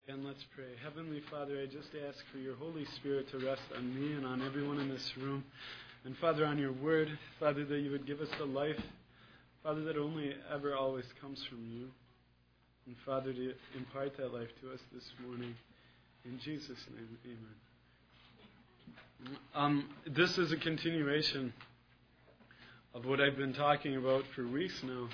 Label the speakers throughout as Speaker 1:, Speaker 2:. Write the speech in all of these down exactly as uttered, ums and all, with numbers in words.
Speaker 1: And let's pray. Heavenly Father, I just ask for your Holy Spirit to rest on me and on everyone in this room. And Father, on your word, Father, that you would give us the life, Father, that only ever always comes from you. And Father, to impart that life to us this morning. In Jesus' name, amen. Um, this is a continuation of what I've been talking about for weeks now.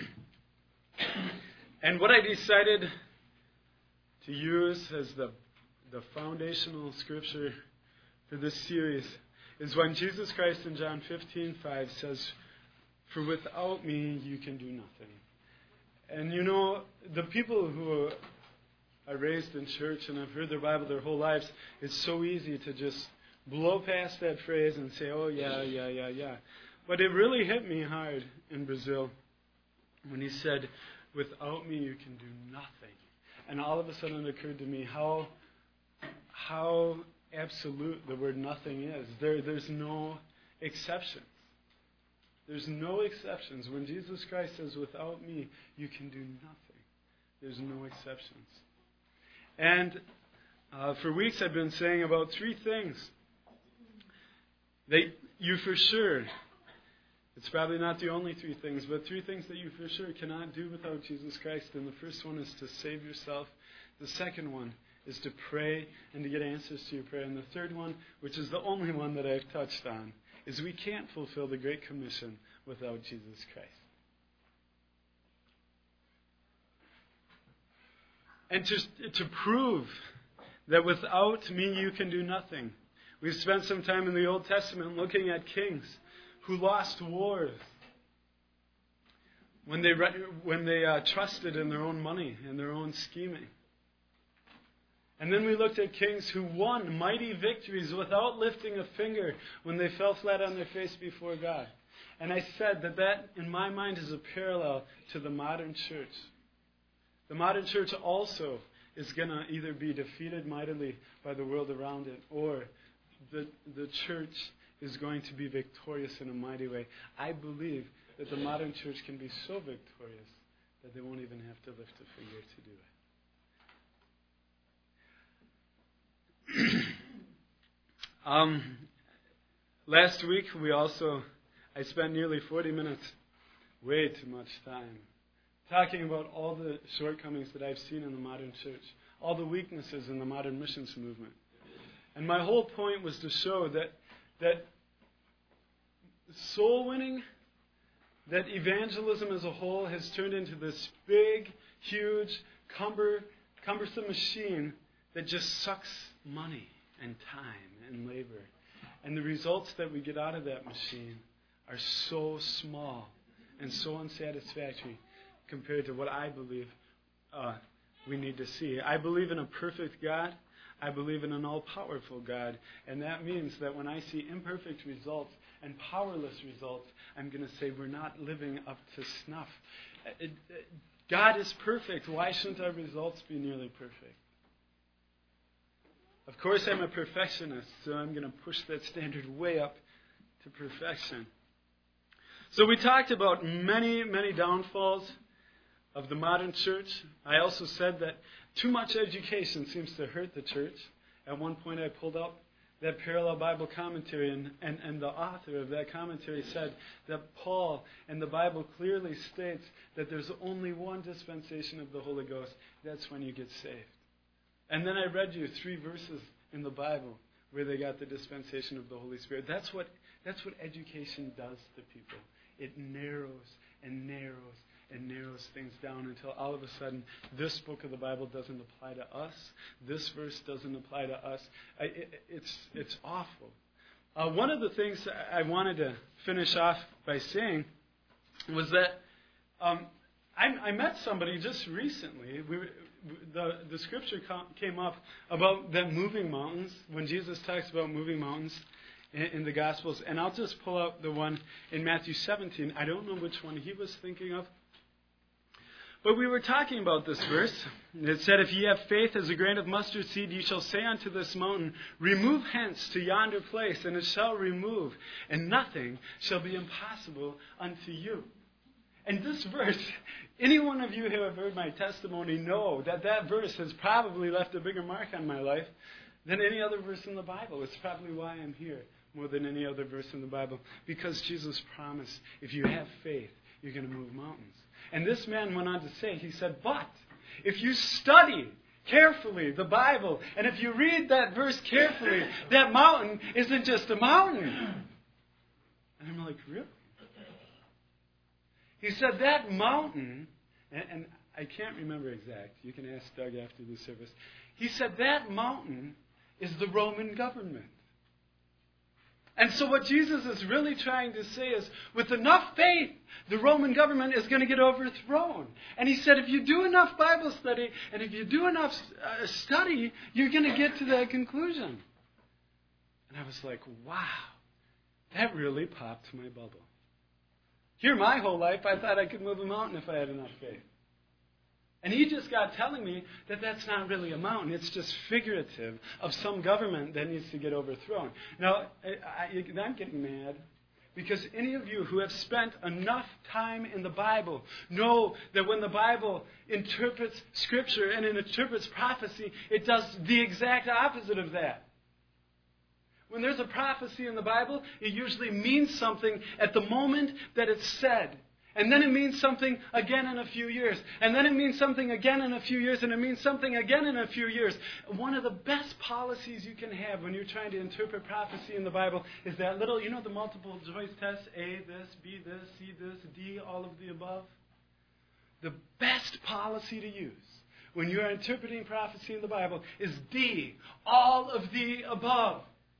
Speaker 1: And what I decided to use as the the foundational scripture for this series is when Jesus Christ in John fifteen five says, "For without me you can do nothing." And you know, the people who are raised in church and have heard their Bible their whole lives, it's so easy to just blow past that phrase and say, "Oh yeah, yeah, yeah, yeah." But it really hit me hard in Brazil when he said, "Without me you can do nothing." And all of a sudden it occurred to me how how absolute the word nothing is. There, there's no exceptions. There's no exceptions. When Jesus Christ says, "Without me, you can do nothing," there's no exceptions. And uh, for weeks I've been saying about three things that you for sure, it's probably not the only three things, but three things that you for sure cannot do without Jesus Christ. And the first one is to save yourself. The second one is to pray and to get answers to your prayer. And the third one, which is the only one that I've touched on, is we can't fulfill the Great Commission without Jesus Christ. And to, to prove that without me you can do nothing, we've spent some time in the Old Testament looking at kings who lost wars when they when they uh, trusted in their own money and their own scheming. And then we looked at kings who won mighty victories without lifting a finger when they fell flat on their face before God. And I said that that, in my mind, is a parallel to the modern church. The modern church also is going to either be defeated mightily by the world around it, or the the church is going to be victorious in a mighty way. I believe that the modern church can be so victorious that they won't even have to lift a finger to do it. um, last week we also, I spent nearly forty minutes, way too much time, talking about all the shortcomings that I've seen in the modern church, all the weaknesses in the modern missions movement. And my whole point was to show that that soul winning, that evangelism as a whole has turned into this big, huge, cumber, cumbersome machine that just sucks money and time and labor. And the results that we get out of that machine are so small and so unsatisfactory compared to what I believe uh, we need to see. I believe in a perfect God. I believe in an all-powerful God. And that means that when I see imperfect results and powerless results, I'm going to say we're not living up to snuff. It, it, God is perfect. Why shouldn't our results be nearly perfect? Of course, I'm a perfectionist, so I'm going to push that standard way up to perfection. So we talked about many, many downfalls of the modern church. I also said that too much education seems to hurt the church. At one point I pulled up that parallel Bible commentary, and, and, and the author of that commentary said that Paul and the Bible clearly states that there's only one dispensation of the Holy Ghost. That's when you get saved. And then I read you three verses in the Bible where they got the dispensation of the Holy Spirit. That's what, that's what education does to people. It narrows and narrows and narrows things down until all of a sudden this book of the Bible doesn't apply to us. This verse doesn't apply to us. I, it, it's it's awful. Uh, one of the things I wanted to finish off by saying was that um, I, I met somebody just recently. We, the, the scripture came up about them moving mountains, when Jesus talks about moving mountains in, in the Gospels. And I'll just pull out the one in Matthew seventeen. I don't know which one he was thinking of. But we were talking about this verse. It said, "If ye have faith as a grain of mustard seed, ye shall say unto this mountain, Remove hence to yonder place, and it shall remove, and nothing shall be impossible unto you." And this verse, any one of you who have heard my testimony know that that verse has probably left a bigger mark on my life than any other verse in the Bible. It's probably why I'm here more than any other verse in the Bible. Because Jesus promised, if you have faith, you're going to move mountains. And this man went on to say, he said, but if you study carefully the Bible, and if you read that verse carefully, that mountain isn't just a mountain. And I'm like, really? He said that mountain, and, and I can't remember exact. You can ask Doug after the service. He said that mountain is the Roman government. And so what Jesus is really trying to say is, with enough faith, the Roman government is going to get overthrown. And he said, if you do enough Bible study, and if you do enough uh, study, you're going to get to that conclusion. And I was like, wow, that really popped my bubble. Here, my whole life, I thought I could move a mountain if I had enough faith. And he just got telling me that that's not really a mountain. It's just figurative of some government that needs to get overthrown. Now, I, I, I'm getting mad because any of you who have spent enough time in the Bible know that when the Bible interprets Scripture and it interprets prophecy, it does the exact opposite of that. When there's a prophecy in the Bible, it usually means something at the moment that it's said. And then it means something again in a few years. And then it means something again in a few years. And it means something again in a few years. One of the best policies you can have when you're trying to interpret prophecy in the Bible is that little, you know the multiple choice test, A this, B this, C this, D, all of the above? The best policy to use when you're interpreting prophecy in the Bible is D, all of the above.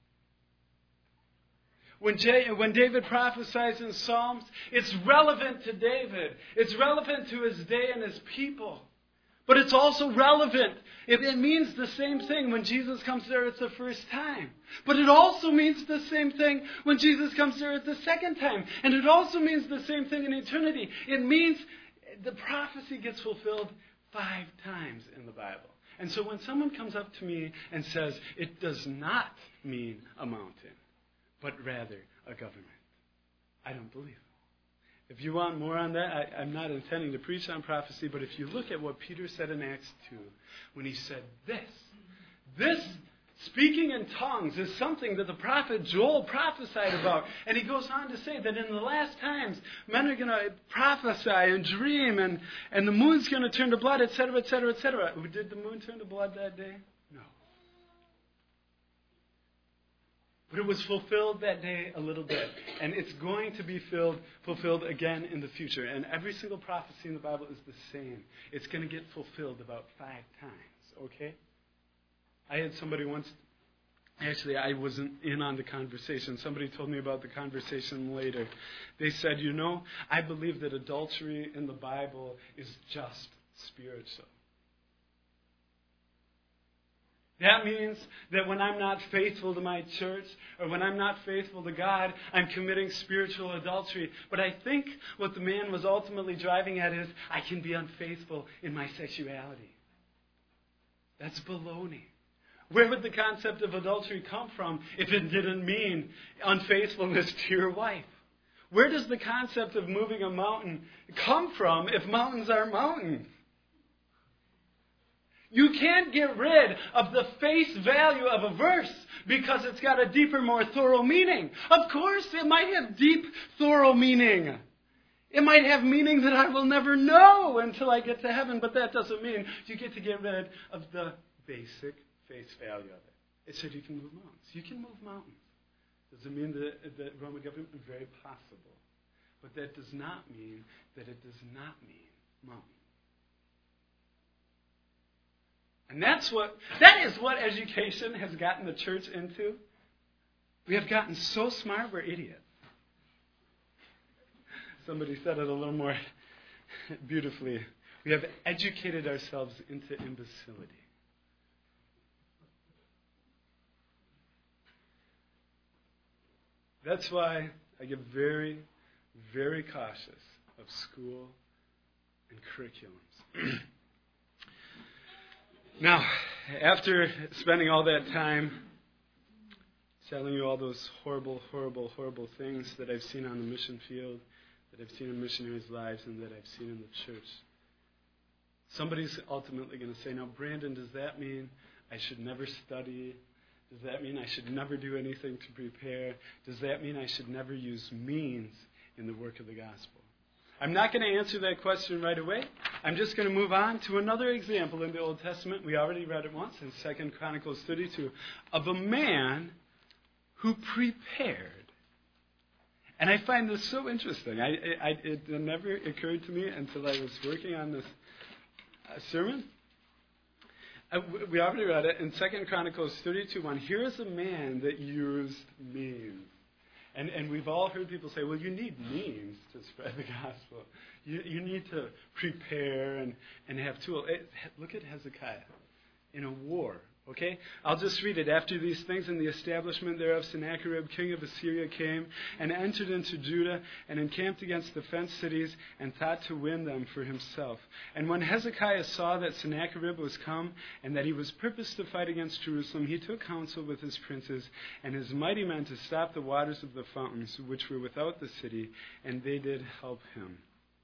Speaker 1: When, J- when David prophesies in Psalms, it's relevant to David. It's relevant to his day and his people. But it's also relevant. It, it means the same thing when Jesus comes there at the first time. But it also means the same thing when Jesus comes there at the second time. And it also means the same thing in eternity. It means the prophecy gets fulfilled five times in the Bible. And so when someone comes up to me and says, it does not mean a mountain, but rather a government, I don't believe it. If you want more on that, I, I'm not intending to preach on prophecy, but if you look at what Peter said in Acts two, when he said this, this speaking in tongues is something that the prophet Joel prophesied about. And he goes on to say that in the last times, men are going to prophesy and dream, and, and the moon's going to turn to blood, et cetera, et cetera, et cetera. Did the moon turn to blood that day? No. But it was fulfilled that day a little bit. And it's going to be filled, fulfilled again in the future. And every single prophecy in the Bible is the same. It's going to get fulfilled about five times. Okay? I had somebody once, actually I wasn't in on the conversation. Somebody told me about the conversation later. They said, you know, I believe that adultery in the Bible is just spiritual. That means that when I'm not faithful to my church or when I'm not faithful to God, I'm committing spiritual adultery. But I think what the man was ultimately driving at is, I can be unfaithful in my sexuality. That's baloney. Where would the concept of adultery come from if it didn't mean unfaithfulness to your wife? Where does the concept of moving a mountain come from if mountains are mountains? You can't get rid of the face value of a verse because it's got a deeper, more thorough meaning. Of course, it might have deep, thorough meaning. It might have meaning that I will never know until I get to heaven, but that doesn't mean you get to get rid of the basic face value of it. It said you can move mountains. You can move mountains. Does it mean that the Roman government? Very possible. But that does not mean that it does not mean mountains. And that's what, that is what education has gotten the church into. We have gotten so smart, we're idiots. Somebody said it a little more beautifully. We have educated ourselves into imbecility. That's why I get very, very cautious of school and curriculums. Now, after spending all that time telling you all those horrible, horrible, horrible things that I've seen on the mission field, that I've seen in missionaries' lives and that I've seen in the church. Somebody's ultimately going to say, now, Brandon, does that mean I should never study? Does that mean I should never do anything to prepare? Does that mean I should never use means in the work of the gospel? I'm not going to answer that question right away. I'm just going to move on to another example in the Old Testament. We already read it once in Second Chronicles thirty-two, of a man who prepared. And I find this so interesting. I, I, it never occurred to me until I was working on this uh, sermon. Uh, we already read it in Second Chronicles thirty-two one. Here is a man that used means. And and we've all heard people say, well, you need means to spread the gospel. You you need to prepare and, and have tools. Look at Hezekiah in a war. Okay? I'll just read it. After these things, in the establishment thereof, Sennacherib, king of Assyria, came and entered into Judah and encamped against the fenced cities and thought to win them for himself. And when Hezekiah saw that Sennacherib was come and that he was purposed to fight against Jerusalem, he took counsel with his princes and his mighty men to stop the waters of the fountains which were without the city, and they did help him.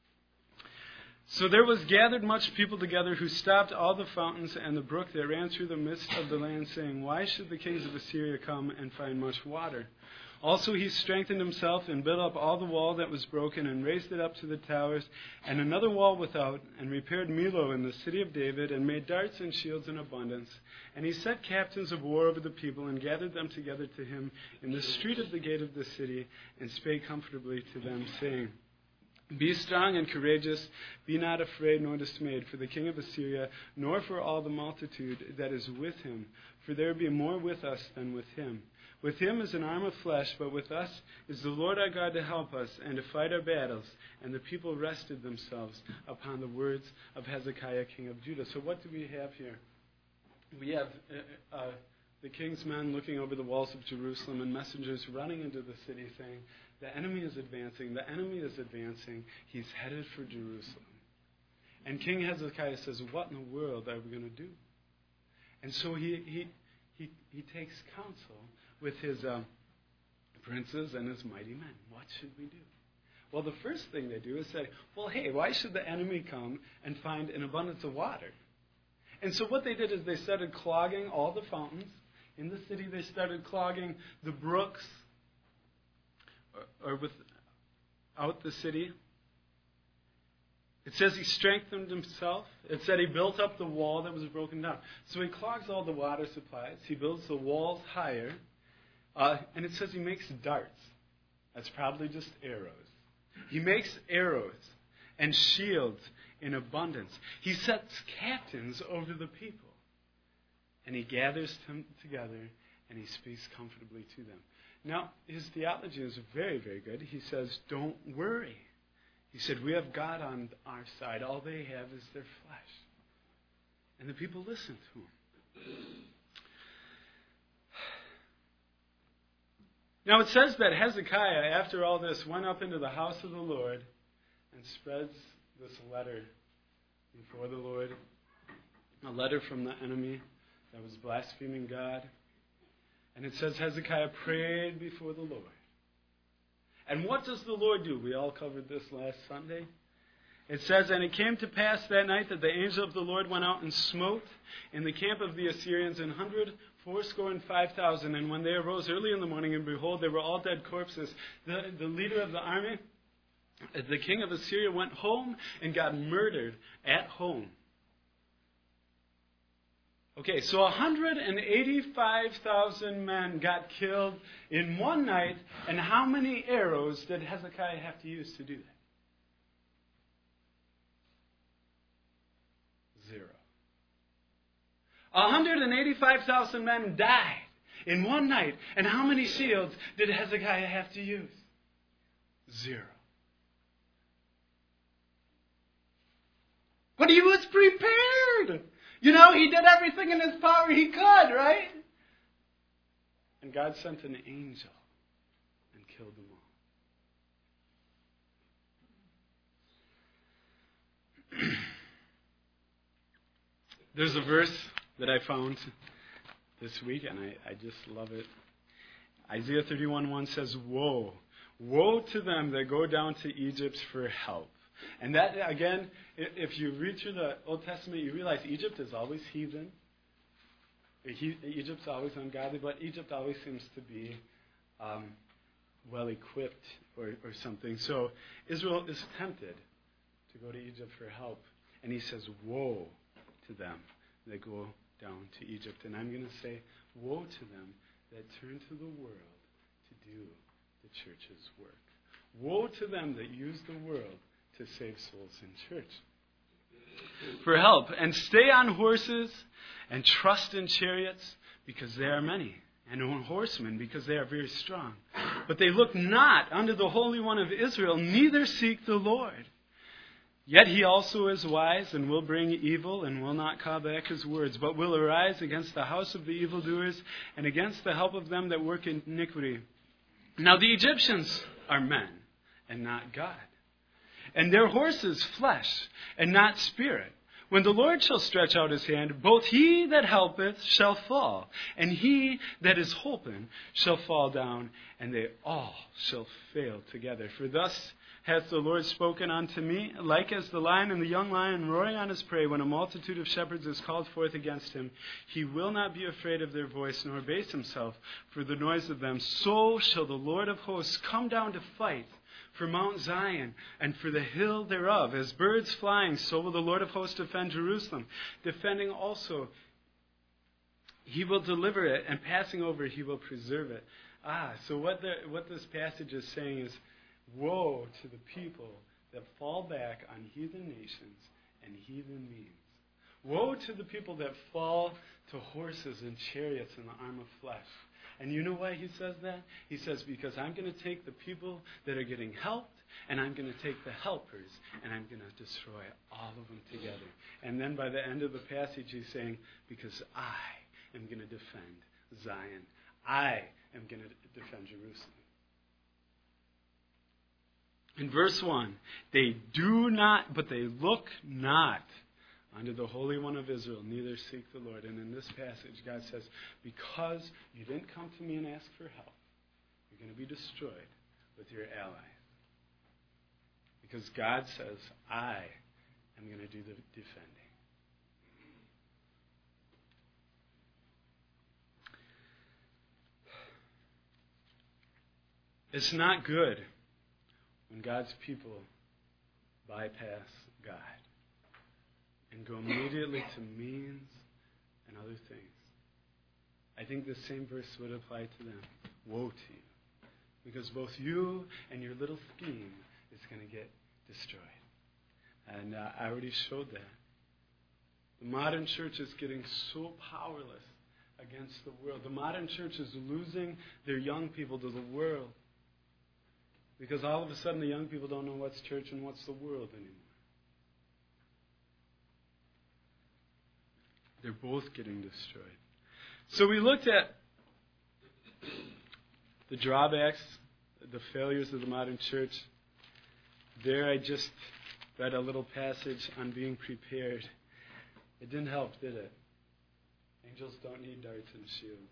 Speaker 1: So there was gathered much people together who stopped all the fountains and the brook that ran through the midst of the land, saying, why should the kings of Assyria come and find much water? Also he strengthened himself and built up all the wall that was broken and raised it up to the towers, and another wall without, and repaired Millo in the city of David, and made darts and shields in abundance. And he set captains of war over the people, and gathered them together to him in the street of the gate of the city, and spake comfortably to them, saying, be strong and courageous, be not afraid nor dismayed for the king of Assyria, nor for all the multitude that is with him, for there be more with us than with him. With him is an arm of flesh, but with us is the Lord our God to help us and to fight our battles. And the people rested themselves upon the words of Hezekiah, king of Judah. So what do we have here? We have uh, uh, the king's men looking over the walls of Jerusalem and messengers running into the city saying, the enemy is advancing, the enemy is advancing, he's headed for Jerusalem. And King Hezekiah says, what in the world are we going to do? And so he he he, he takes counsel with his um, princes and his mighty men. What should we do? Well, the first thing they do is say, well, hey, why should the enemy come and find an abundance of water? And so what they did is they started clogging all the fountains in the city. They started clogging the brooks, or without the city. It says he strengthened himself. It said he built up the wall that was broken down. So he clogs all the water supplies. He builds the walls higher. Uh, and it says he makes darts. That's probably just arrows. He makes arrows and shields in abundance. He sets captains over the people. And he gathers them together and he speaks comfortably to them. Now, his theology is very, very good. He says, don't worry. He said, we have God on our side. All they have is their flesh. And the people listen to him. Now, it says that Hezekiah, after all this, went up into the house of the Lord and spreads this letter before the Lord. A letter from the enemy that was blaspheming God. And it says Hezekiah prayed before the Lord. And what does the Lord do? We all covered this last Sunday. It says, and it came to pass that night that the angel of the Lord went out and smote in the camp of the Assyrians an hundred fourscore and five thousand. And when they arose early in the morning, and behold, they were all dead corpses. The, the leader of the army, the king of Assyria, went home and got murdered at home. Okay, so one hundred eighty-five thousand men got killed in one night, and how many arrows did Hezekiah have to use to do that? Zero. one hundred eighty-five thousand men died in one night, and how many shields did Hezekiah have to use? Zero. But he was prepared. You know, he did everything in his power he could, right? And God sent an angel and killed them all. There's a verse that I found this week, and I, I just love it. Isaiah thirty-one one says, woe, Woe to them that go down to Egypt for help. And that, again, if you read through the Old Testament, you realize Egypt is always heathen. Egypt's always ungodly, but Egypt always seems to be um, well-equipped or, or something. So Israel is tempted to go to Egypt for help. And he says, woe to them that go down to Egypt. And I'm going to say, woe to them that turn to the world to do the church's work. Woe to them that use the world to save souls in church. For help, and stay on horses, and trust in chariots, because they are many, and on horsemen, because they are very strong. But they look not unto the Holy One of Israel, neither seek the Lord. Yet he also is wise, and will bring evil, and will not call back his words, but will arise against the house of the evildoers, and against the help of them that work iniquity. Now the Egyptians are men, and not God. And their horses flesh, and not spirit. When the Lord shall stretch out his hand, both he that helpeth shall fall, and he that is holpen shall fall down, and they all shall fail together. For thus hath the Lord spoken unto me, like as the lion and the young lion roaring on his prey, when a multitude of shepherds is called forth against him, he will not be afraid of their voice, nor abase himself for the noise of them. So shall the Lord of hosts come down to fight for Mount Zion, and for the hill thereof. As birds flying, so will the Lord of hosts defend Jerusalem. Defending also, he will deliver it, and passing over, he will preserve it. Ah, so what, the, what this passage is saying is, woe to the people that fall back on heathen nations and heathen means. Woe to the people that fall to horses and chariots and the arm of flesh. And you know why he says that? He says, because I'm going to take the people that are getting helped, and I'm going to take the helpers, and I'm going to destroy all of them together. And then by the end of the passage, he's saying, because I am going to defend Zion. I am going to defend Jerusalem. In verse one, they do not, but they look not unto the Holy One of Israel, neither seek the Lord. And in this passage, God says, because you didn't come to me and ask for help, you're going to be destroyed with your allies. Because God says, I am going to do the defending. It's not good when God's people bypass God and go immediately to means and other things. I think the same verse would apply to them. Woe to you. Because both you and your little scheme is going to get destroyed. And uh, I already showed that. The modern church is getting so powerless against the world. The modern church is losing their young people to the world. Because all of a sudden the young people don't know what's church and what's the world anymore. They're both getting destroyed. So we looked at the drawbacks, the failures of the modern church. There I just read a little passage on being prepared. It didn't help, did it? Angels don't need darts and shields.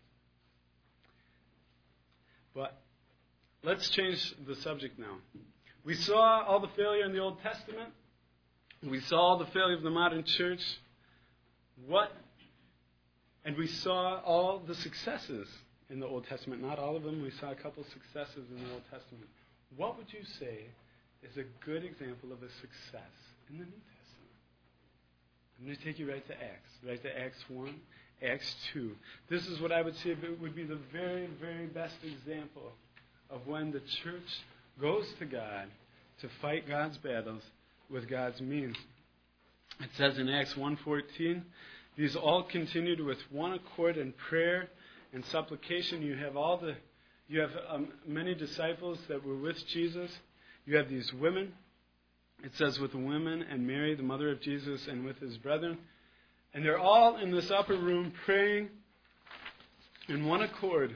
Speaker 1: But let's change the subject now. We saw all the failure in the Old Testament. We saw all the failure of the modern church. What? And we saw all the successes in the Old Testament. Not all of them. We saw a couple successes in the Old Testament. What would you say is a good example of a success in the New Testament? I'm going to take you right to Acts. Right to Acts one, Acts two. This is what I would say would be the very, very best example of when the church goes to God to fight God's battles with God's means. It says in Acts one fourteen, these all continued with one accord in prayer and supplication. You have all the, you have um, many disciples that were with Jesus. You have these women. It says with the women and Mary, the mother of Jesus, and with his brethren. And they're all in this upper room praying in one accord.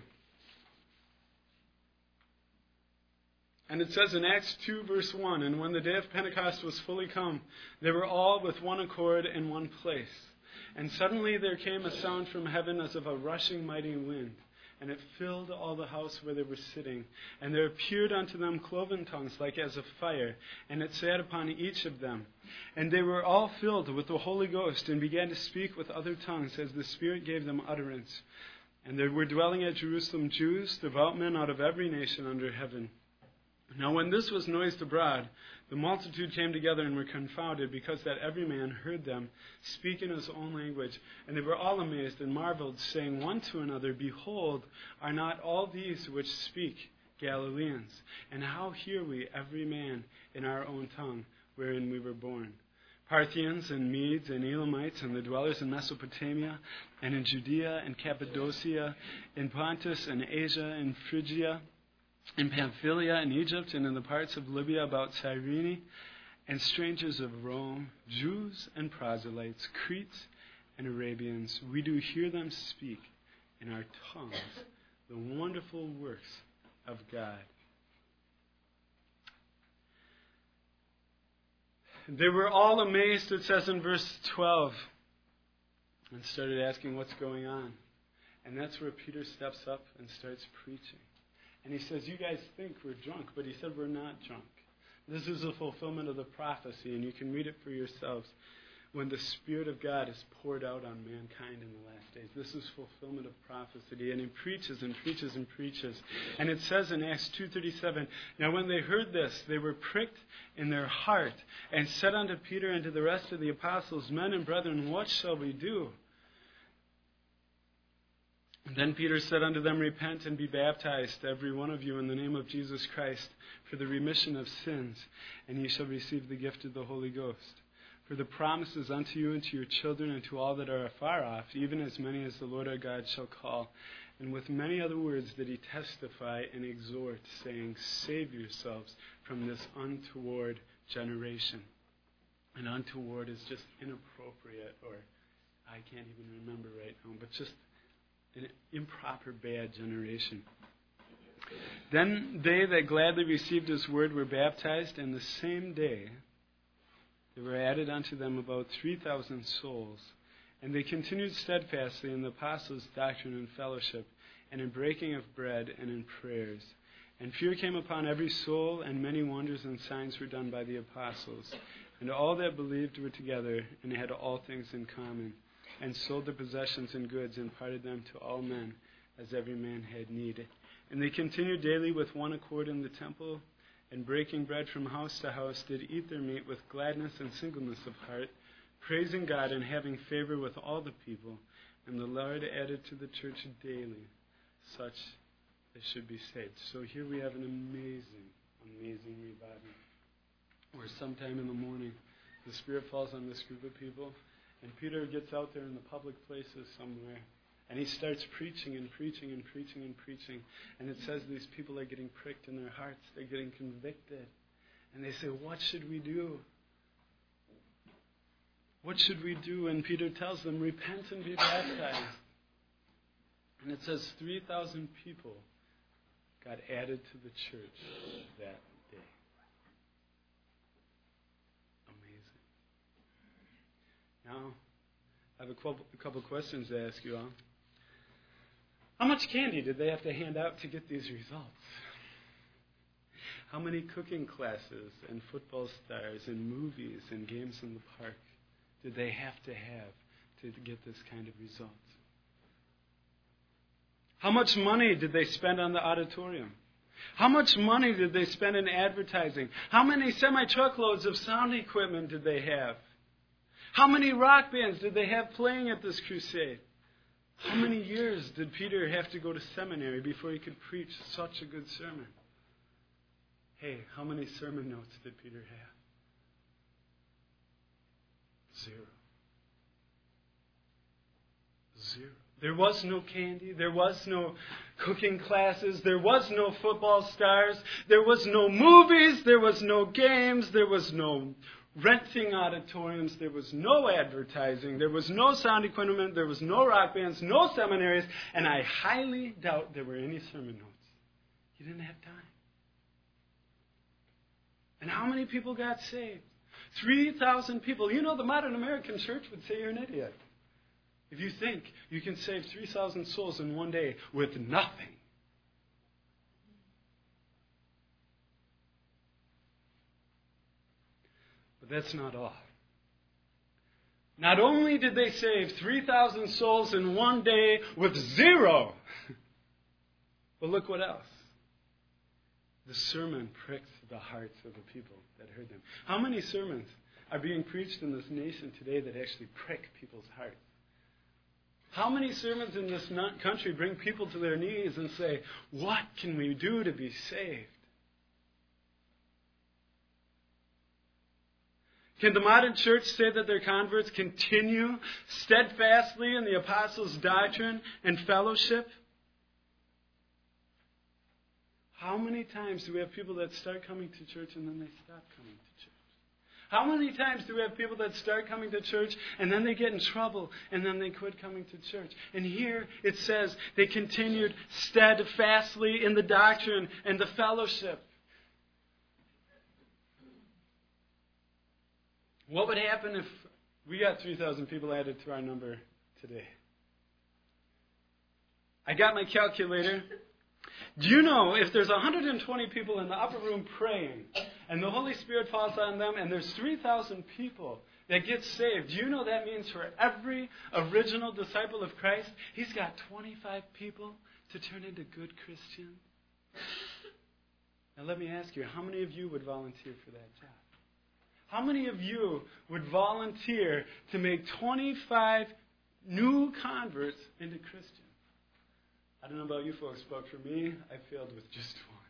Speaker 1: And it says in Acts two, verse one, and when the day of Pentecost was fully come, they were all with one accord in one place. And suddenly there came a sound from heaven as of a rushing mighty wind, and it filled all the house where they were sitting. And there appeared unto them cloven tongues like as of fire, and it sat upon each of them. And they were all filled with the Holy Ghost, and began to speak with other tongues as the Spirit gave them utterance. And there were dwelling at Jerusalem Jews, devout men out of every nation under heaven. Now when this was noised abroad, the multitude came together and were confounded, because that every man heard them speak in his own language. And they were all amazed and marveled, saying one to another, Behold, are not all these which speak Galileans? And how hear we every man in our own tongue, wherein we were born? Parthians and Medes and Elamites and the dwellers in Mesopotamia and in Judea and Cappadocia, in Pontus and Asia and Phrygia, in Pamphylia and Egypt, and in the parts of Libya about Cyrene, and strangers of Rome, Jews and proselytes, Cretes and Arabians, we do hear them speak in our tongues the wonderful works of God. They were all amazed, it says in verse twelve, and started asking what's going on. And that's where Peter steps up and starts preaching. And he says, you guys think we're drunk, but he said we're not drunk. This is a fulfillment of the prophecy, and you can read it for yourselves. When the Spirit of God is poured out on mankind in the last days. This is fulfillment of prophecy. And he preaches and preaches and preaches. And it says in Acts two thirty-seven, Now when they heard this, they were pricked in their heart, and said unto Peter and to the rest of the apostles, Men and brethren, what shall we do? And then Peter said unto them, Repent and be baptized, every one of you, in the name of Jesus Christ, for the remission of sins, and ye shall receive the gift of the Holy Ghost. For the promise is unto you and to your children and to all that are afar off, even as many as the Lord our God shall call. And with many other words did he testify and exhort, saying, Save yourselves from this untoward generation. And untoward is just inappropriate, or I can't even remember right now, but just an improper, bad generation. Then they that gladly received his word were baptized, and the same day there were added unto them about three thousand souls. And they continued steadfastly in the apostles' doctrine and fellowship, and in breaking of bread, and in prayers. And fear came upon every soul, and many wonders and signs were done by the apostles. And all that believed were together, and had all things in common, and sold their possessions and goods, and parted them to all men, as every man had need. And they continued daily with one accord in the temple, and breaking bread from house to house, did eat their meat with gladness and singleness of heart, praising God and having favor with all the people. And the Lord added to the church daily such as should be saved. So here we have an amazing, amazing revival, where sometime in the morning the Spirit falls on this group of people, and Peter gets out there in the public places somewhere, and he starts preaching and preaching and preaching and preaching. And it says these people are getting pricked in their hearts. They're getting convicted. And they say, what should we do? What should we do? And Peter tells them, repent and be baptized. And it says three thousand people got added to the church that day. Amazing. Now, I have a couple, a couple questions to ask you all. How much candy did they have to hand out to get these results? How many cooking classes and football stars and movies and games in the park did they have to have to get this kind of results? How much money did they spend on the auditorium? How much money did they spend in advertising? How many semi-truckloads of sound equipment did they have? How many rock bands did they have playing at this crusade? How many years did Peter have to go to seminary before he could preach such a good sermon? Hey, how many sermon notes did Peter have? Zero. Zero. There was no candy. There was no cooking classes. There was no football stars. There was no movies. There was no games. There was no renting auditoriums. There was no advertising. There was no sound equipment. There was no rock bands, no seminaries, and I highly doubt there were any sermon notes. He didn't have time. And how many people got saved? three thousand people. You know, the modern American church would say you're an idiot. If you think you can save three thousand souls in one day with nothing, but that's not all. Not only did they save three thousand souls in one day with zero, but look what else. The sermon pricked the hearts of the people that heard them. How many sermons are being preached in this nation today that actually prick people's hearts? How many sermons in this country bring people to their knees and say, what can we do to be saved? Can the modern church say that their converts continue steadfastly in the apostles' doctrine and fellowship? How many times do we have people that start coming to church and then they stop coming to church? How many times do we have people that start coming to church and then they get in trouble and then they quit coming to church? And here it says they continued steadfastly in the doctrine and the fellowship. What would happen if we got three thousand people added to our number today? I got my calculator. Do you know if there's one hundred twenty people in the upper room praying and the Holy Spirit falls on them and there's three thousand people that get saved, do you know that means for every original disciple of Christ, he's got twenty-five people to turn into good Christians? Now let me ask you, how many of you would volunteer for that job? How many of you would volunteer to make twenty-five new converts into Christians? I don't know about you folks, but for me, I failed with just one.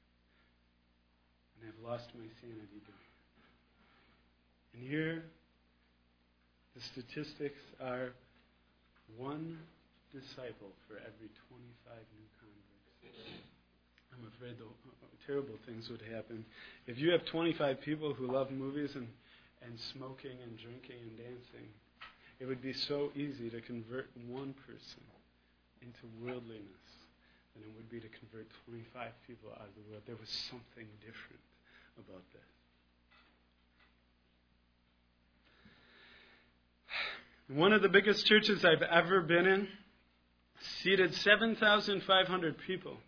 Speaker 1: And I've lost my sanity doing it. And here, the statistics are one disciple for every twenty-five new converts. I'm afraid the terrible things would happen. If you have twenty-five people who love movies and, and smoking and drinking and dancing, it would be so easy to convert one person into worldliness than it would be to convert twenty-five people out of the world. There was something different about this. One of the biggest churches I've ever been in seated seven thousand five hundred people.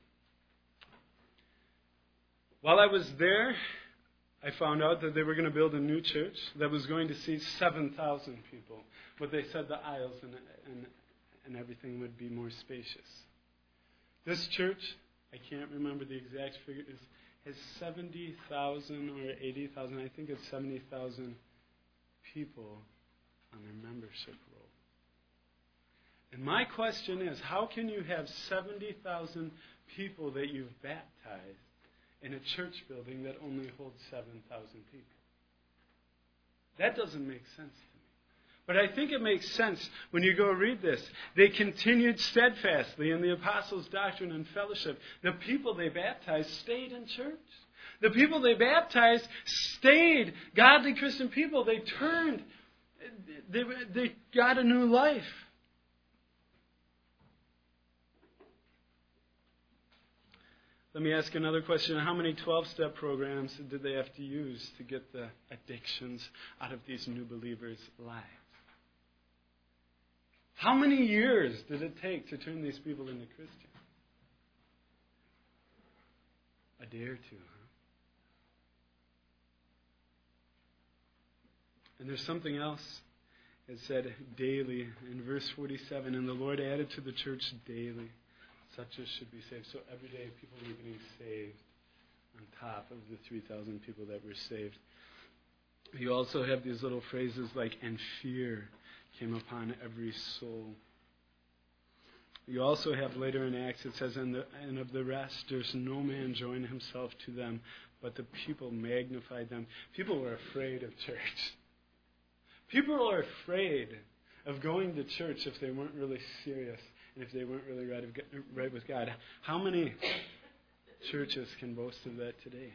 Speaker 1: While I was there, I found out that they were going to build a new church that was going to seat seven thousand people. But they said the aisles and, and, and everything would be more spacious. This church, I can't remember the exact figures, has seventy thousand or eighty thousand, I think it's seventy thousand people on their membership roll. And my question is, how can you have seventy thousand people that you've baptized in a church building that only holds seven thousand people? That doesn't make sense to me. But I think it makes sense when you go read this. They continued steadfastly in the apostles' doctrine and fellowship. The people they baptized stayed in church. The people they baptized stayed godly Christian people. They turned. They, they got a new life. Let me ask another question. How many twelve-step programs did they have to use to get the addictions out of these new believers' lives? How many years did it take to turn these people into Christians? A day or two, huh? And there's something else. It said daily in verse forty-seven, and the Lord added to the church daily such as should be saved. So every day people were getting saved on top of the three thousand people that were saved. You also have these little phrases like, and fear came upon every soul. You also have later in Acts, it says, and, the, and of the rest, there's no man joined himself to them, but the people magnified them. People were afraid of church. People are afraid of going to church if they weren't really serious and if they weren't really right, of, right with God. How many churches can boast of that today?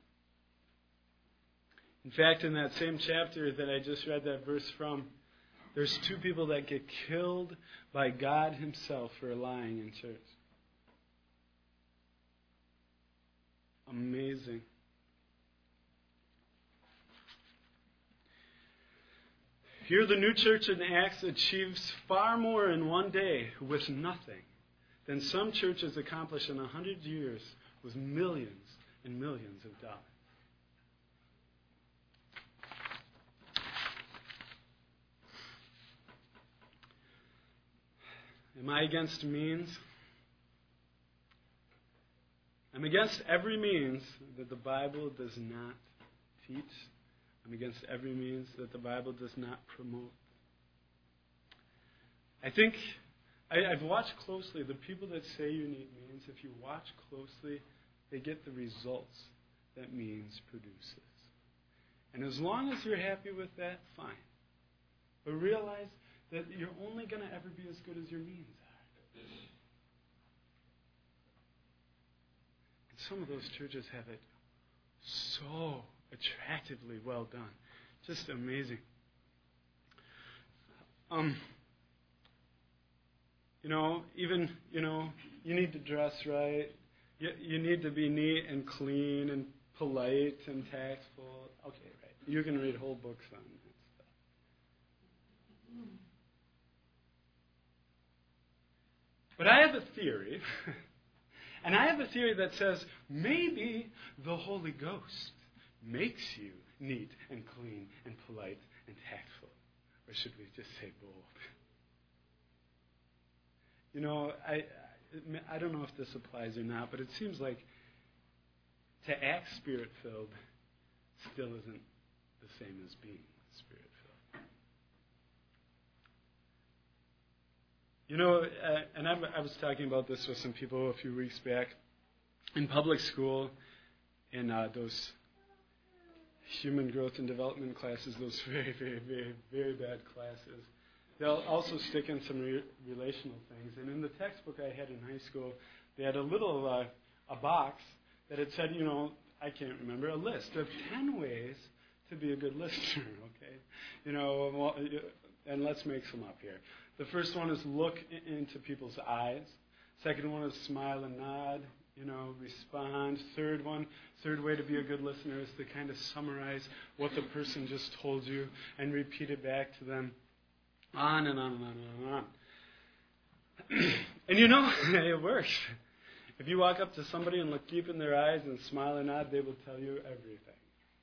Speaker 1: In fact, in that same chapter that I just read that verse from, there's two people that get killed by God himself for lying in church. Amazing. Here the new church in Acts achieves far more in one day with nothing than some churches accomplish in a hundred years with millions and millions of dollars. Am I against means? I'm against every means that the Bible does not teach. I'm against every means that the Bible does not promote. I think, I, I've watched closely, the people that say you need means, if you watch closely, they get the results that means produces. And as long as you're happy with that, fine. But realize that you're only going to ever be as good as your means are. And some of those churches have it so attractively well done. Just amazing. Um, you know, even, you know, you need to dress right. You, you need to be neat and clean and polite and tactful. Okay, right. You can read whole books on that stuff. But I have a theory, and I have a theory that says maybe the Holy Ghost makes you neat and clean and polite and tactful. Or should we just say bold? You know, I I don't know if this applies or not, but it seems like to act Spirit-filled still isn't the same as being Spirit-filled. You know, uh, and I, I was talking about this with some people a few weeks back. In public school, in uh, those human growth and development classes, those very, very, very, very bad classes, they'll also stick in some re- relational things. And in the textbook I had in high school, they had a little, uh, a box that had said, you know, I can't remember, a list of ten ways to be a good listener, okay? You know, and let's make some up here. The first one is look into people's eyes. Second one is smile and nod. You know, respond. Third one, third way to be a good listener is to kind of summarize what the person just told you and repeat it back to them. On and on and on and on. And you know, it works. If you walk up to somebody and look deep in their eyes and smile and nod, they will tell you everything.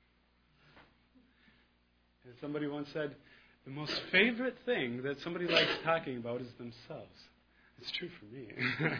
Speaker 1: And somebody once said, the most favorite thing that somebody likes talking about is themselves. It's true for me.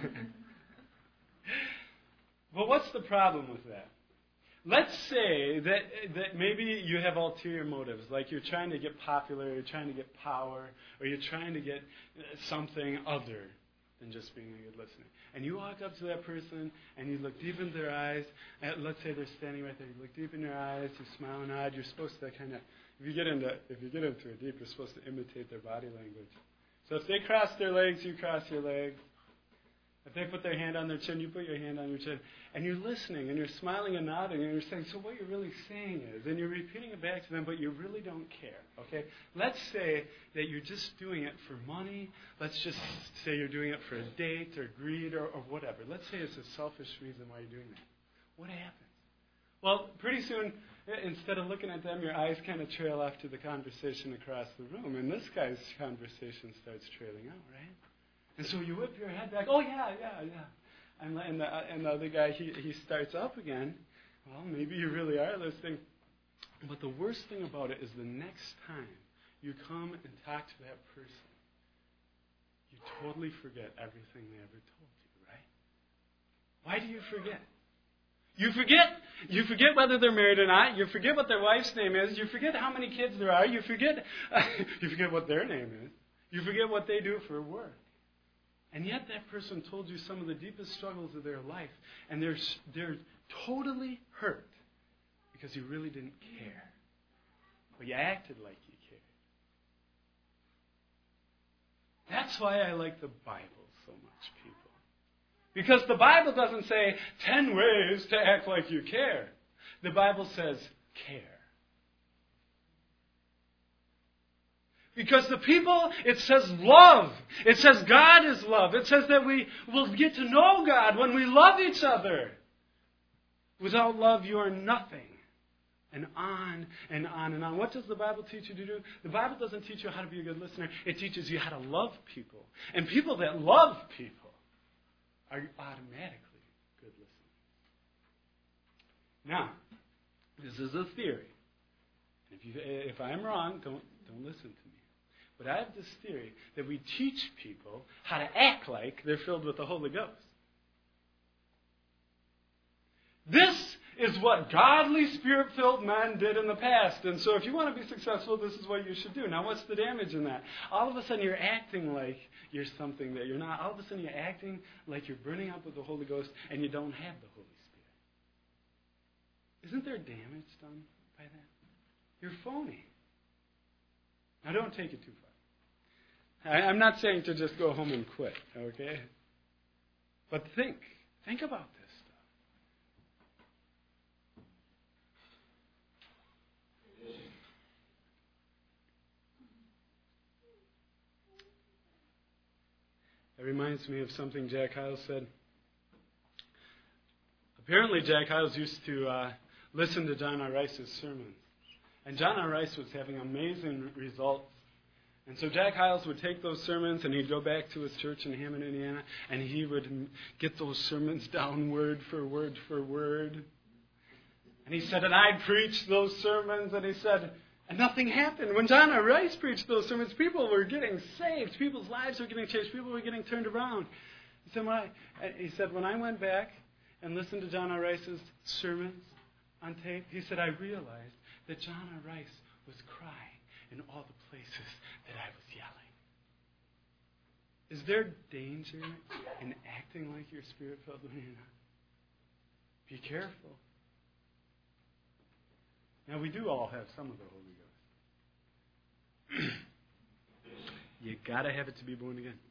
Speaker 1: But what's the problem with that? Let's say that that maybe you have ulterior motives, like you're trying to get popular, you're trying to get power, or you're trying to get something other than just being a good listener. And you walk up to that person, and you look deep into their eyes, and let's say they're standing right there. You look deep in their eyes, you smile and nod. You're supposed to kind of, if you get into if you get into it deep, you're supposed to imitate their body language. So if they cross their legs, you cross your legs. If they put their hand on their chin, you put your hand on your chin. And you're listening, and you're smiling and nodding, and you're saying, so what you're really saying is, and you're repeating it back to them, but you really don't care, okay? Let's say that you're just doing it for money. Let's just say you're doing it for a date or greed or, or whatever. Let's say it's a selfish reason why you're doing that. What happens? Well, pretty soon, instead of looking at them, your eyes kind of trail off to the conversation across the room, and this guy's conversation starts trailing out, right? And so you whip your head back, oh, yeah, yeah, yeah. And, and, the, and the other guy, he, he starts up again. Well, maybe you really are listening. But the worst thing about it is the next time you come and talk to that person, you totally forget everything they ever told you, right? Why do you forget? You forget, you forget whether they're married or not. You forget what their wife's name is. You forget how many kids there are. You forget, uh, you forget what their name is. You forget what they do for work. And yet that person told you some of the deepest struggles of their life, and they're they're totally hurt because you really didn't care. But you acted like you cared. That's why I like the Bible so much, people. Because the Bible doesn't say ten ways to act like you care. The Bible says care. Because the people, it says love. It says God is love. It says that we will get to know God when we love each other. Without love, you are nothing. And on and on and on. What does the Bible teach you to do? The Bible doesn't teach you how to be a good listener. It teaches you how to love people. And people that love people are automatically good listeners. Now, this is a theory. If, you, if I'm wrong, don't, don't listen to me. But I have this theory that we teach people how to act like they're filled with the Holy Ghost. This is what godly, Spirit-filled men did in the past. And so if you want to be successful, this is what you should do. Now, what's the damage in that? All of a sudden, you're acting like you're something that you're not. All of a sudden, you're acting like you're burning up with the Holy Ghost, and you don't have the Holy Spirit. Isn't there damage done by that? You're phony. Now, don't take it too far. I, I'm not saying to just go home and quit, okay? But think. Think about this. It reminds me of something Jack Hyles said. Apparently, Jack Hyles used to uh, listen to John R. Rice's sermons. And John R. Rice was having amazing results. And so Jack Hyles would take those sermons and he'd go back to his church in Hammond, Indiana, and he would get those sermons down word for word for word. And he said, and I'd preach those sermons, and he said, and nothing happened. When John R. Rice preached those sermons, people were getting saved. People's lives were getting changed. People were getting turned around. He said, when I, he said, when I went back and listened to John R. Rice's sermons on tape, he said, I realized that John R. Rice was crying in all the places that I was yelling. Is there danger in acting like you're Spirit-filled when you're not? Be careful. Now, we do all have some of the Holy Ghost. You got to have it to be born again.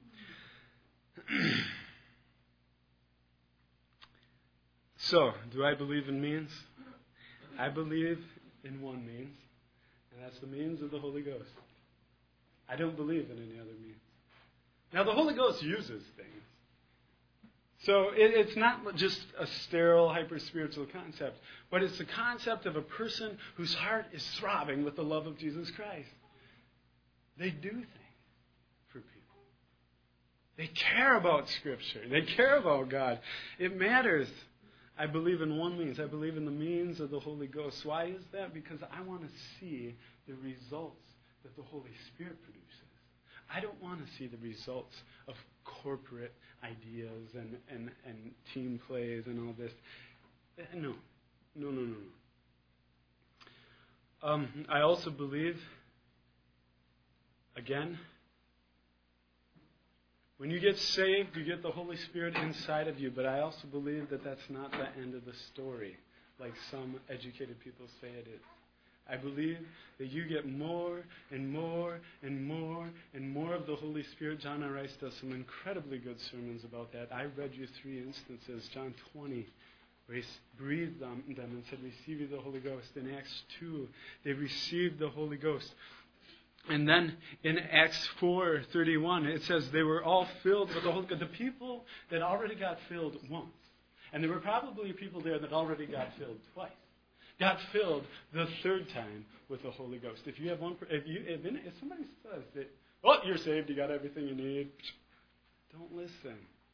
Speaker 1: So, do I believe in means? I believe in one means, and that's the means of the Holy Ghost. I don't believe in any other means. Now, the Holy Ghost uses things. So it, it's not just a sterile, hyper-spiritual concept, but it's the concept of a person whose heart is throbbing with the love of Jesus Christ. They do things for people. They care about Scripture. They care about God. It matters. I believe in one means. I believe in the means of the Holy Ghost. Why is that? Because I want to see the results that the Holy Spirit produces. I don't want to see the results of corporate ideas and, and, and team plays and all this. No. No, no, no, no. Um, I also believe, again, when you get saved, you get the Holy Spirit inside of you, but I also believe that that's not the end of the story, like some educated people say it is. I believe that you get more and more and more and more of the Holy Spirit. John R. Rice does some incredibly good sermons about that. I read you three instances. John twenty, where he breathed on them and said, receive you the Holy Ghost. In Acts two, they received the Holy Ghost. And then in Acts four thirty-one, it says they were all filled with the Holy Ghost. The people that already got filled once, and there were probably people there that already got filled twice, got filled the third time with the Holy Ghost. If you have one, if you, if, if somebody says that, oh, you're saved, you got everything you need, don't listen.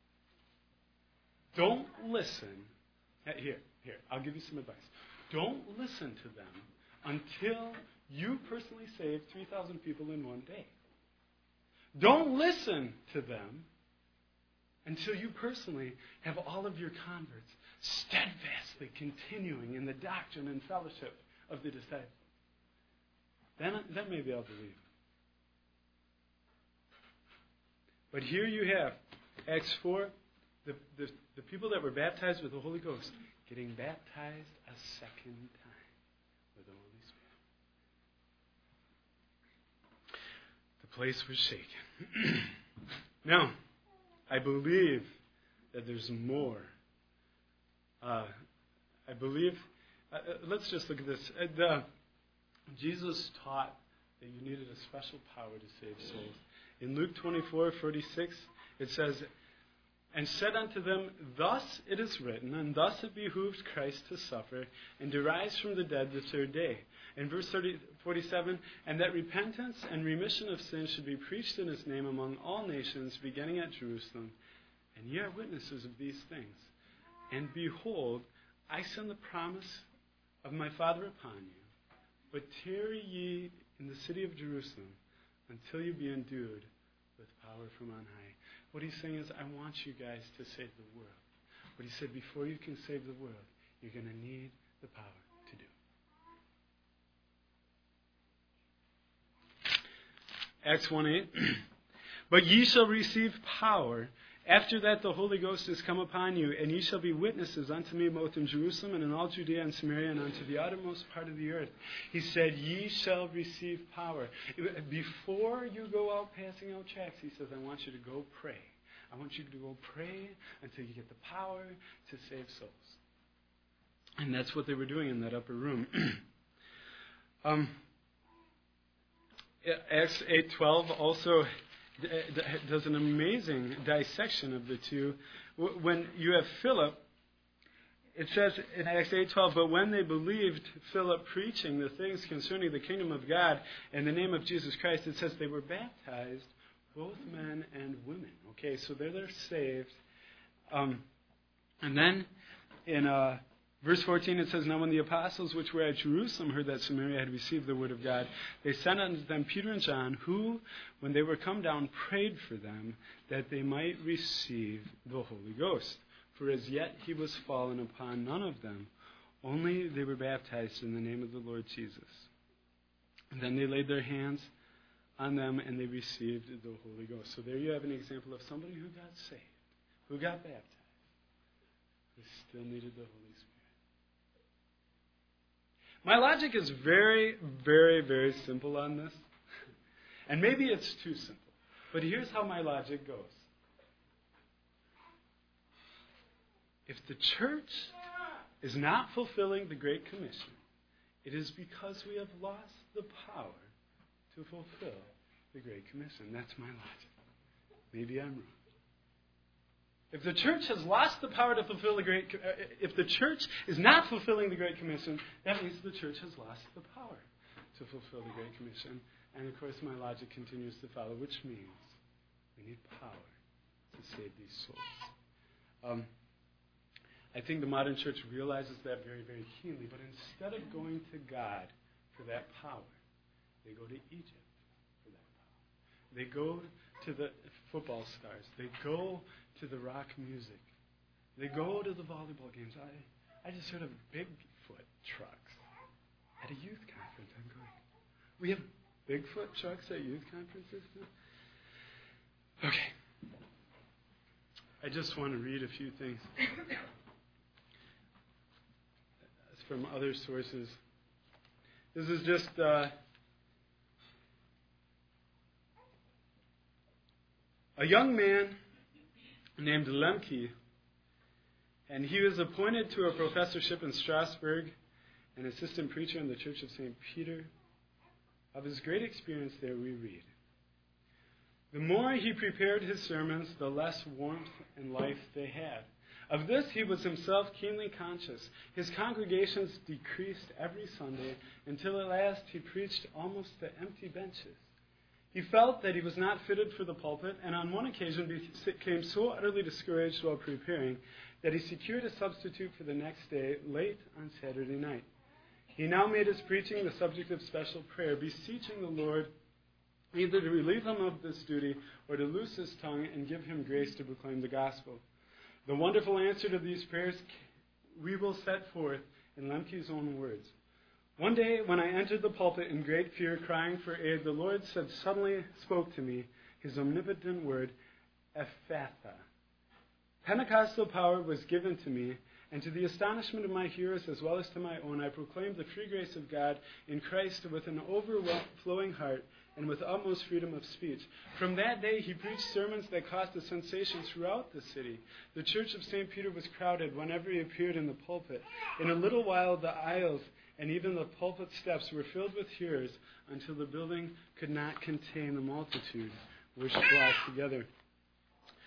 Speaker 1: Don't listen. Here, here, I'll give you some advice. Don't listen to them until you personally saved three thousand people in one day. Don't listen to them until you personally have all of your converts steadfastly continuing in the doctrine and fellowship of the disciples. Then, then maybe I'll believe. But here you have Acts four, the, the, the people that were baptized with the Holy Ghost getting baptized a second time with the Holy Spirit. The place was shaken. Now, I believe that there's more. Uh, I believe, uh, let's just look at this. Uh, the, Jesus taught that you needed a special power to save souls. In Luke twenty-four forty-six, it says, and said unto them, Thus it is written, and thus it behooved Christ to suffer, and to rise from the dead the third day. In verse thirty, forty-seven, and that repentance and remission of sins should be preached in his name among all nations, beginning at Jerusalem. And ye are witnesses of these things. And behold, I send the promise of my Father upon you. But tarry ye in the city of Jerusalem until you be endued with power from on high. What he's saying is, I want you guys to save the world. But he said, before you can save the world, you're going to need the power to do it. Acts one eight. But ye shall receive power. After that the Holy Ghost is come upon you, and ye shall be witnesses unto me both in Jerusalem and in all Judea and Samaria and unto the uttermost part of the earth. He said, ye shall receive power. Before you go out passing out tracts, he says, I want you to go pray. I want you to go pray until you get the power to save souls. And that's what they were doing in that upper room. um, Acts eight twelve also does an amazing dissection of the two. When you have Philip, it says in Acts eight twelve, but when they believed Philip preaching the things concerning the kingdom of God in the name of Jesus Christ, it says they were baptized, both men and women. Okay, so they're, they're saved. Um, and then in uh, verse fourteen, it says, now when the apostles which were at Jerusalem heard that Samaria had received the word of God, they sent unto them Peter and John, who, when they were come down, prayed for them that they might receive the Holy Ghost. For as yet he was fallen upon none of them, only they were baptized in the name of the Lord Jesus. And then they laid their hands on them and they received the Holy Ghost. So there you have an example of somebody who got saved, who got baptized, who still needed the Holy Spirit. My logic is very, very, very simple on this. And maybe it's too simple. But here's how my logic goes. If the church is not fulfilling the Great Commission, it is because we have lost the power to fulfill the Great Commission. That's my logic. Maybe I'm wrong. If the church has lost the power to fulfill the Great, uh, if the church is not fulfilling the Great Commission, that means the church has lost the power to fulfill the Great Commission. And of course, my logic continues to follow, which means we need power to save these souls. Um, I think the modern church realizes that very, very keenly. But instead of going to God for that power, they go to Egypt for that power. They go to the football stars. They go to the rock music. They go to the volleyball games. I, I just heard of Bigfoot trucks at a youth conference. I'm going, we have Bigfoot trucks at youth conferences now? Okay. I just want to read a few things from other sources. This is just uh, a young man named Lemke, and he was appointed to a professorship in Strasbourg, an assistant preacher in the Church of Saint Peter. Of his great experience there we read, the more he prepared his sermons, the less warmth and life they had. Of this he was himself keenly conscious. His congregations decreased every Sunday until at last he preached almost to empty benches. He felt that he was not fitted for the pulpit, and on one occasion became so utterly discouraged while preparing that he secured a substitute for the next day, late on Saturday night. He now made his preaching the subject of special prayer, beseeching the Lord either to relieve him of this duty or to loose his tongue and give him grace to proclaim the gospel. The wonderful answer to these prayers we will set forth in Lemke's own words. One day, when I entered the pulpit in great fear, crying for aid, the Lord said, suddenly spoke to me his omnipotent word, Ephphatha. Pentecostal power was given to me, and to the astonishment of my hearers as well as to my own, I proclaimed the free grace of God in Christ with an overflowing heart and with utmost freedom of speech. From that day, he preached sermons that caused a sensation throughout the city. The church of Saint Peter was crowded whenever he appeared in the pulpit. In a little while, the aisles and even the pulpit steps were filled with hearers until the building could not contain the multitude which flocked together.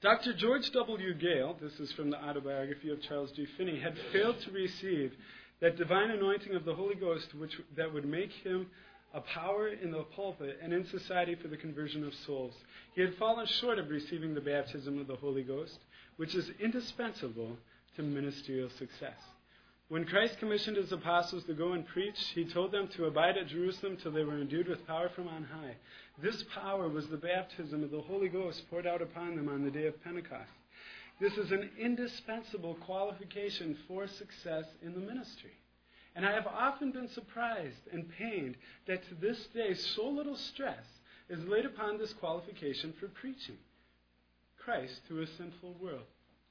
Speaker 1: Doctor George W. Gale, this is from the autobiography of Charles G. Finney, had failed to receive that divine anointing of the Holy Ghost which that would make him a power in the pulpit and in society for the conversion of souls. He had fallen short of receiving the baptism of the Holy Ghost, which is indispensable to ministerial success. When Christ commissioned his apostles to go and preach, he told them to abide at Jerusalem till they were endued with power from on high. This power was the baptism of the Holy Ghost poured out upon them on the day of Pentecost. This is an indispensable qualification for success in the ministry. And I have often been surprised and pained that to this day so little stress is laid upon this qualification for preaching Christ to a sinful world.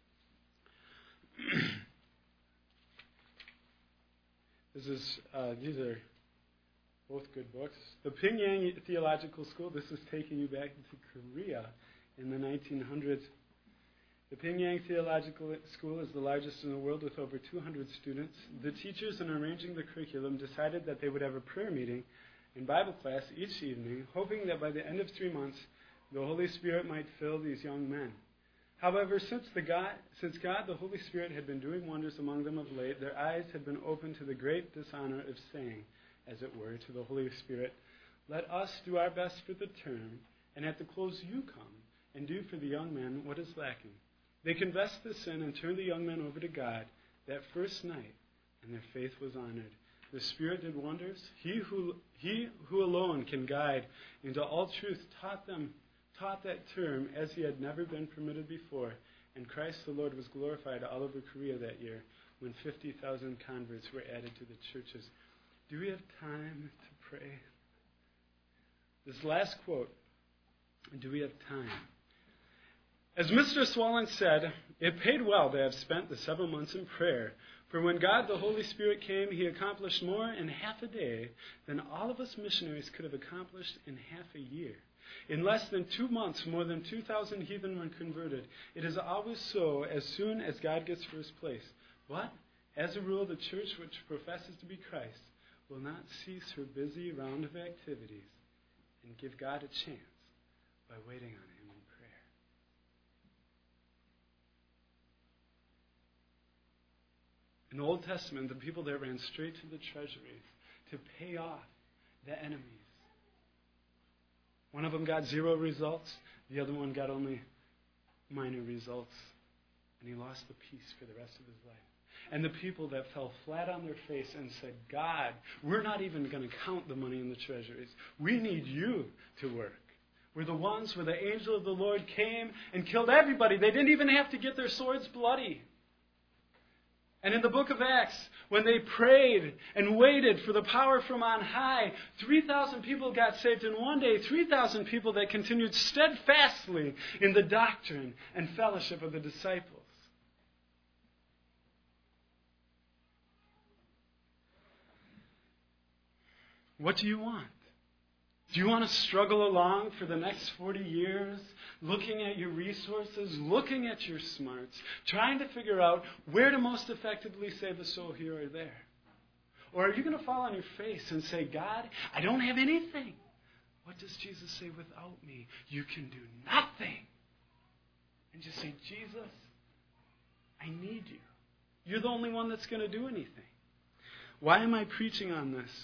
Speaker 1: This is, uh, these are both good books. The Pyongyang Theological School, this is taking you back to Korea in the nineteen hundreds. The Pyongyang Theological School is the largest in the world with over two hundred students. The teachers, in arranging the curriculum, decided that they would have a prayer meeting and Bible class each evening, hoping that by the end of three months, the Holy Spirit might fill these young men. However, since, the God, since God, the Holy Spirit, had been doing wonders among them of late, their eyes had been opened to the great dishonor of saying, as it were, to the Holy Spirit, "Let us do our best for the term, and at the close you come and do for the young men what is lacking." They confessed the sin and turned the young men over to God that first night, and their faith was honored. The Spirit did wonders. He who, he who alone can guide into all truth taught them taught that term as he had never been permitted before, and Christ the Lord was glorified all over Korea that year when fifty thousand converts were added to the churches. Do we have time to pray? This last quote, do we have time? As Mister Swallen said, it paid well to have spent the several months in prayer, for when God the Holy Spirit came, he accomplished more in half a day than all of us missionaries could have accomplished in half a year. In less than two months, more than two thousand heathen were converted. It is always so as soon as God gets first place. But, as a rule, the church which professes to be Christ will not cease her busy round of activities and give God a chance by waiting on him in prayer. In the Old Testament, the people there ran straight to the treasuries to pay off the enemies. One of them got zero results. The other one got only minor results. And he lost the peace for the rest of his life. And the people that fell flat on their face and said, "God, we're not even going to count the money in the treasuries. We need you to work," were the ones where the angel of the Lord came and killed everybody. They didn't even have to get their swords bloody. And in the book of Acts, when they prayed and waited for the power from on high, three thousand people got saved in one day, three thousand people that continued steadfastly in the doctrine and fellowship of the disciples. What do you want? Do you want to struggle along for the next forty years, looking at your resources, looking at your smarts, trying to figure out where to most effectively save the soul here or there? Or are you going to fall on your face and say, "God, I don't have anything"? What does Jesus say? "Without me, you can do nothing." And just say, "Jesus, I need you. You're the only one that's going to do anything." Why am I preaching on this?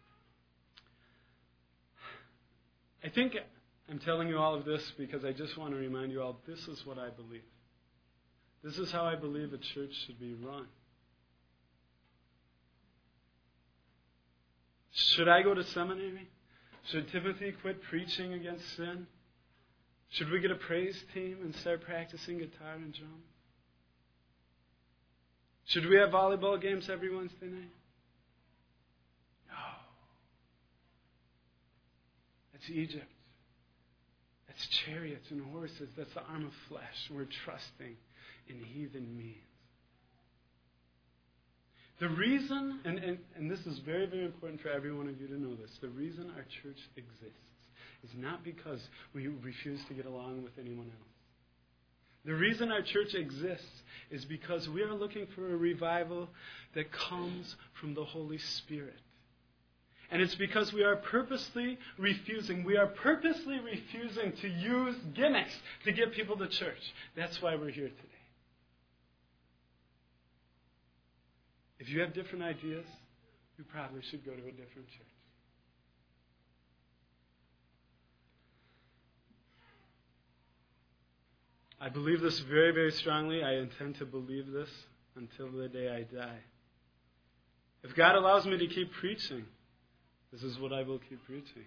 Speaker 1: I think I'm telling you all of this because I just want to remind you all, this is what I believe. This is how I believe a church should be run. Should I go to seminary? Should Timothy quit preaching against sin? Should we get a praise team and start practicing guitar and drum? Should we have volleyball games every Wednesday night? No. That's Egypt. That's chariots and horses. That's the arm of flesh. We're trusting in heathen means. The reason, and, and, and this is very, very important for every one of you to know this, the reason our church exists is not because we refuse to get along with anyone else. The reason our church exists is because we are looking for a revival that comes from the Holy Spirit. And it's because we are purposely refusing. We are purposely refusing to use gimmicks to get people to church. That's why we're here today. If you have different ideas, you probably should go to a different church. I believe this very, very strongly. I intend to believe this until the day I die. If God allows me to keep preaching, this is what I will keep preaching.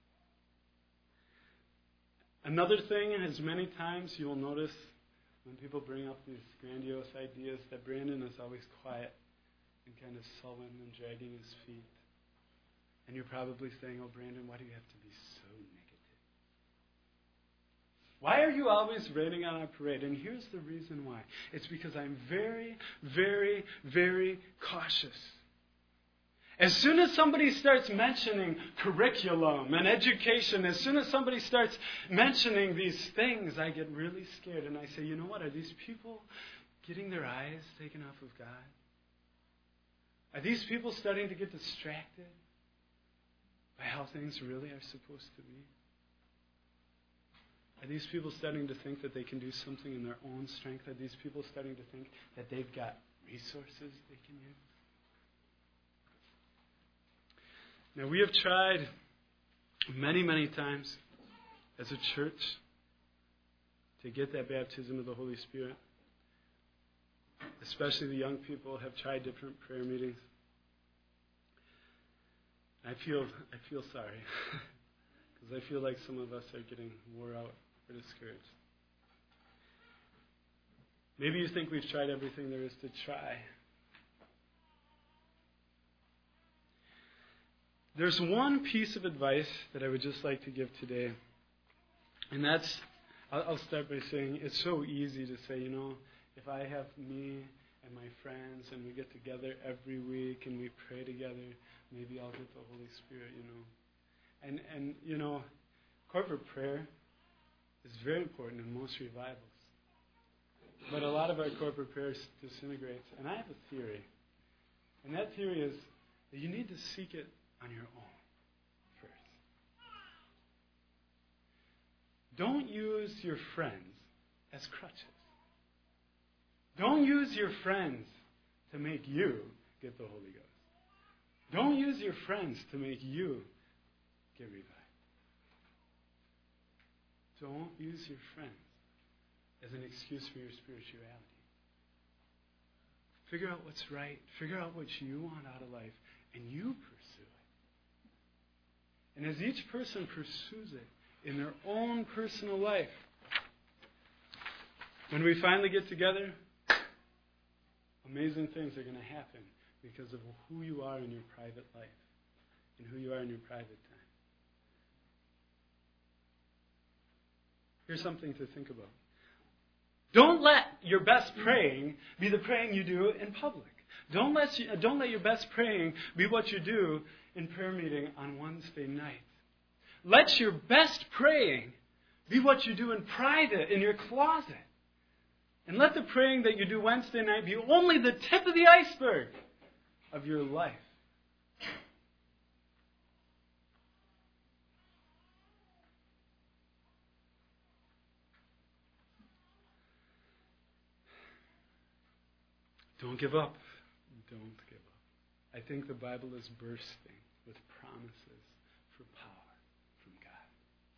Speaker 1: Another thing is many times you will notice when people bring up these grandiose ideas that Brandon is always quiet and kind of sullen and dragging his feet. And you're probably saying, oh, Brandon, why do you have to be so negative? Why are you always raining on our parade? And here's the reason why. It's because I'm very, very, very cautious. As soon as somebody starts mentioning curriculum and education, as soon as somebody starts mentioning these things, I get really scared. And I say, you know what? Are these people getting their eyes taken off of God? Are these people starting to get distracted by how things really are supposed to be? Are these people starting to think that they can do something in their own strength? Are these people starting to think that they've got resources they can use? Now, we have tried many, many times as a church to get that baptism of the Holy Spirit. Especially the young people have tried different prayer meetings. I feel I feel sorry because I feel like some of us are getting wore out or discouraged. Maybe you think we've tried everything there is to try. There's one piece of advice that I would just like to give today, and that's, I'll, I'll start by saying it's so easy to say, you know, if I have me and my friends and we get together every week and we pray together, maybe I'll get the Holy Spirit, you know. And, and you know, corporate prayer is very important in most revivals. But a lot of our corporate prayer disintegrates. And I have a theory. And that theory is that you need to seek it on your own first. Don't use your friends as crutches. Don't use your friends to make you get the Holy Ghost. Don't use your friends to make you get revived. Don't use your friends as an excuse for your spirituality. Figure out what's right. Figure out what you want out of life, and you pursue it. And as each person pursues it in their own personal life, when we finally get together, amazing things are going to happen because of who you are in your private life and who you are in your private time. Here's something to think about. Don't let your best praying be the praying you do in public. Don't let, you, don't let your best praying be what you do in prayer meeting on Wednesday night. Let your best praying be what you do in private, in your closet. And let the praying that you do Wednesday night be only the tip of the iceberg of your life. Don't give up. Don't give up. I think the Bible is bursting with promises for power from God.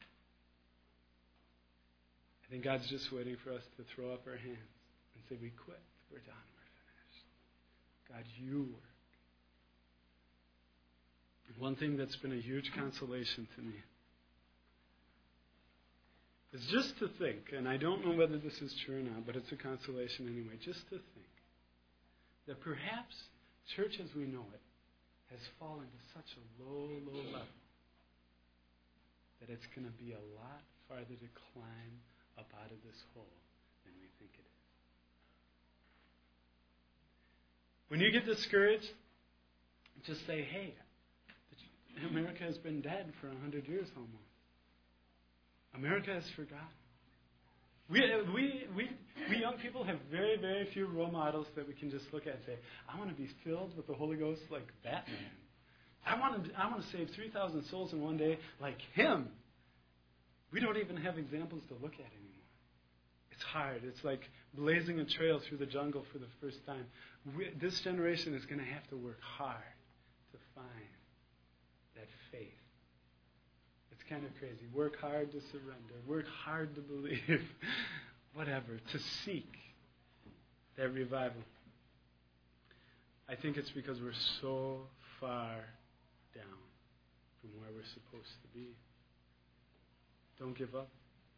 Speaker 1: I think God's just waiting for us to throw up our hands and say, we quit. We're done. We're finished. God, you work. And one thing that's been a huge consolation to me is just to think, and I don't know whether this is true or not, but it's a consolation anyway, just to think that perhaps church as we know it has fallen to such a low, low level that it's going to be a lot farther to climb up out of this hole than we think it is. When you get discouraged, just say, hey, America has been dead for a hundred years almost. America has forgotten. We, we, we, we young people have very, very few role models that we can just look at and say, I want to be filled with the Holy Ghost like Batman. I want to, I want to save three thousand souls in one day like him. We don't even have examples to look at anymore. It's hard. It's like blazing a trail through the jungle for the first time. We, this generation is going to have to work hard to find that faith. It's kind of crazy. Work hard to surrender. Work hard to believe. Whatever. To seek that revival. I think it's because we're so far down from where we're supposed to be. Don't give up.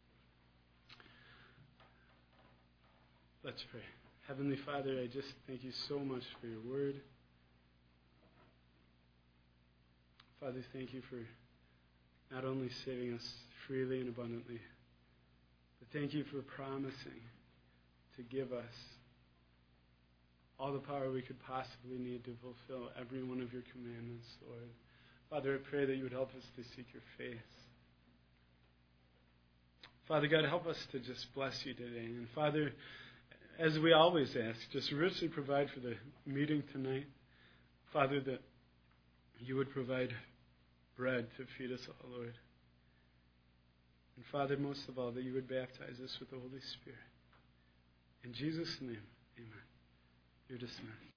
Speaker 1: Let's pray. Heavenly Father, I just thank you so much for your word. Father, thank you for not only saving us freely and abundantly, but thank you for promising to give us all the power we could possibly need to fulfill every one of your commandments, Lord. Father, I pray that you would help us to seek your face. Father God, help us to just bless you today. And Father, as we always ask, just richly provide for the meeting tonight. Father, that you would provide bread to feed us all, Lord. And Father, most of all, that you would baptize us with the Holy Spirit. In Jesus' name, amen. You're dismissed.